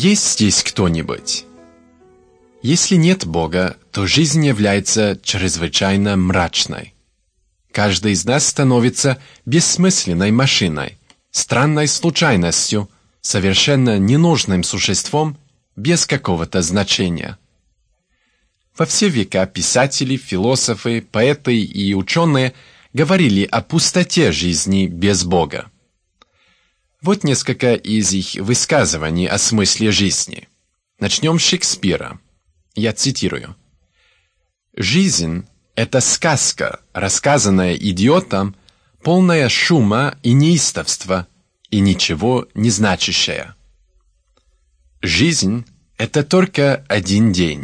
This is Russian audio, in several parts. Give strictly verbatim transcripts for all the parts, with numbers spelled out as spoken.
Есть здесь кто-нибудь? Если нет Бога, то жизнь является чрезвычайно мрачной. Каждый из нас становится бессмысленной машиной, странной случайностью, совершенно ненужным существом без какого-то значения. Во все века писатели, философы, поэты и ученые говорили о пустоте жизни без Бога. Вот несколько из их высказываний о смысле жизни. Начнем с Шекспира. Я цитирую. «Жизнь — это сказка, рассказанная идиотом, полная шума и неистовства, и ничего не значащая. Жизнь — это только один день.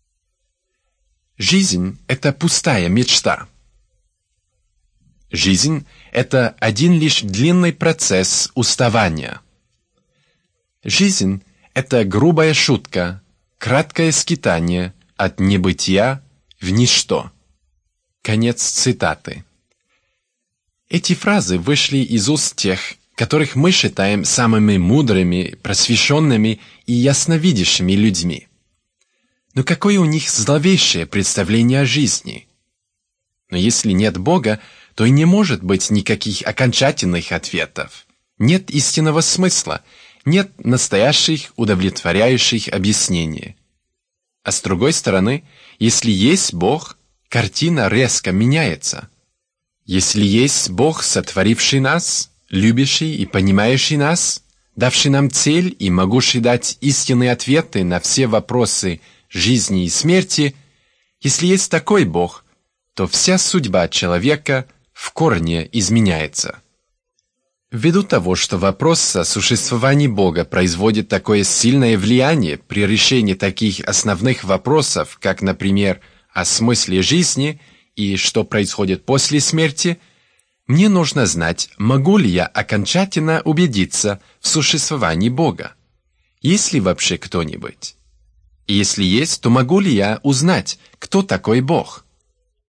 Жизнь — это пустая мечта. Жизнь — это один лишь длинный процесс уставания. Жизнь — это грубая шутка, краткое скитание от небытия в ничто». Конец цитаты. Эти фразы вышли из уст тех, которых мы считаем самыми мудрыми, просвещенными и ясновидящими людьми. Но какое у них зловещее представление о жизни? Но если нет Бога, то и не может быть никаких окончательных ответов. Нет истинного смысла, нет настоящих удовлетворяющих объяснений. А с другой стороны, если есть Бог, картина резко меняется. Если есть Бог, сотворивший нас, любящий и понимающий нас, давший нам цель и могущий дать истинные ответы на все вопросы жизни и смерти, если есть такой Бог, то вся судьба человека в корне изменяется. Ввиду того, что вопрос о существовании Бога производит такое сильное влияние при решении таких основных вопросов, как, например, о смысле жизни и что происходит после смерти, мне нужно знать, могу ли я окончательно убедиться в существовании Бога. Есть ли вообще кто-нибудь? И если есть, то могу ли я узнать, кто такой Бог?